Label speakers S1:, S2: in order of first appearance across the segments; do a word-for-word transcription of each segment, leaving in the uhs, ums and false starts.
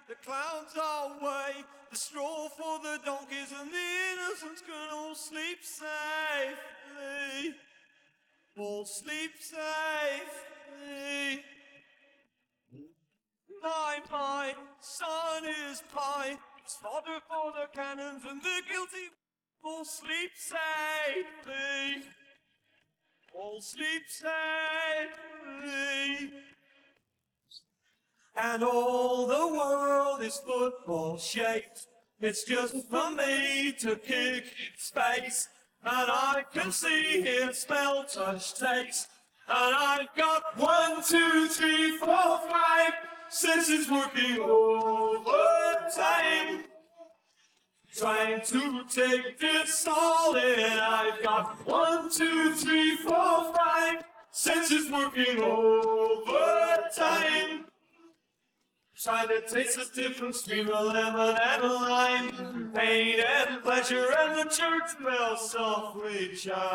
S1: the clouds are away, the straw for the donkeys and the innocents can all sleep safely, all sleep safely. My, my son is pie, it's fodder for the cannons and the guilty all sleep safely, all sleep safely. And all the world is football shaped. It's just for me to kick its face. And I can see, hear, smell, touch, taste. And I've got one, two, three, four, five senses working overtime, trying to take this all in. I've got one, two, three, four, five senses working overtime, trying to taste the difference between a lemon and a lime, pain and pleasure, and the church bell softly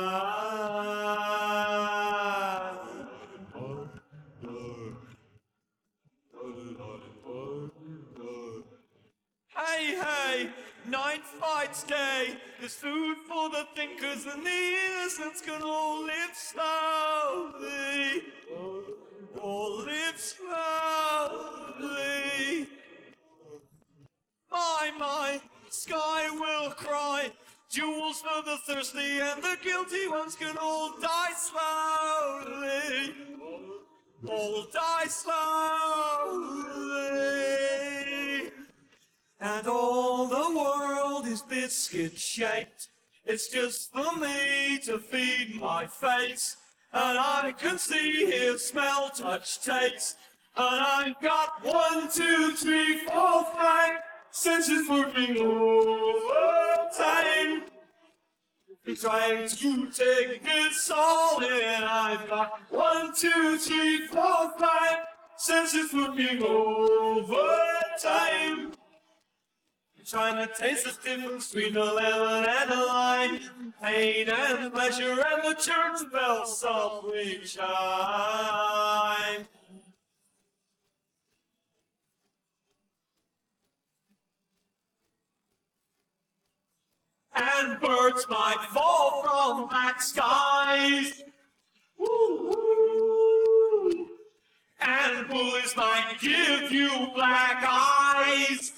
S1: chime. Hey, hey, night fights day. There's food for the thinkers and the innocents can all live slowly, all live slowly. My, my, sky will cry, jewels for the thirsty and the guilty ones can all die slowly, all die slowly. And all the world is biscuit shaped. It's just for me to feed my face. And I can see, hear, smell, touch, taste. And I've got one, two, three, four, five senses working overtime, trying to take this all in. I've got one, two, three, four, five senses working overtime, trying to taste the difference between a lemon and a lime, pain and pleasure, and the church bell softly chime. And birds might fall from black skies, woo-hoo. And bullies might give you black eyes,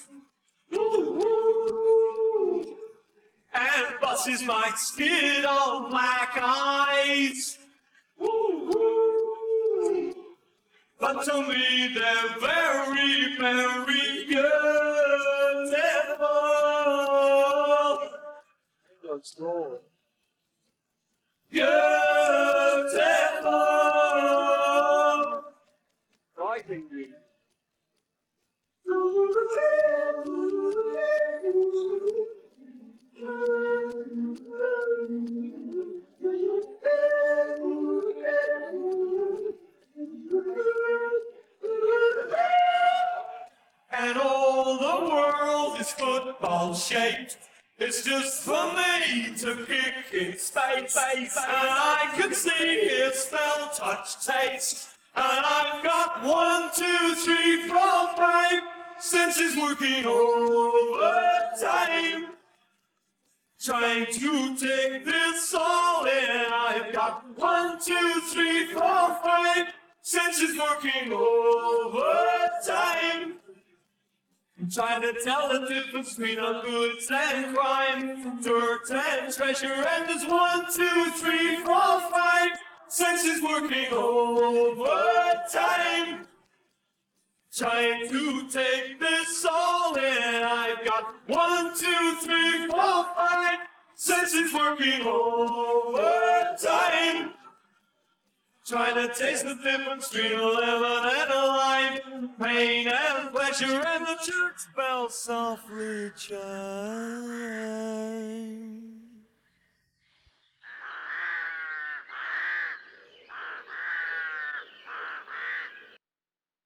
S1: woo-hoo. And buses might skid on black eyes, woo-hoo. But to me they're very, very beautiful. Beautiful. Writing me. And all the world is football shaped. It's just for me to kick its space, and I can see, hear, smell, touch, taste. And I've got one, two, three, four, five senses working overtime, trying to take this all in. I've got one, two, three, four, five senses working overtime, trying to tell the difference between a goods and crime, dirt and treasure, and there's one, two, three, four, five senses working overtime, trying to take this all in. I've got one, two, three, four, five senses working overtime, trying to taste the difference between a lemon and a lime, pain and pleasure, and the church bell softly chime.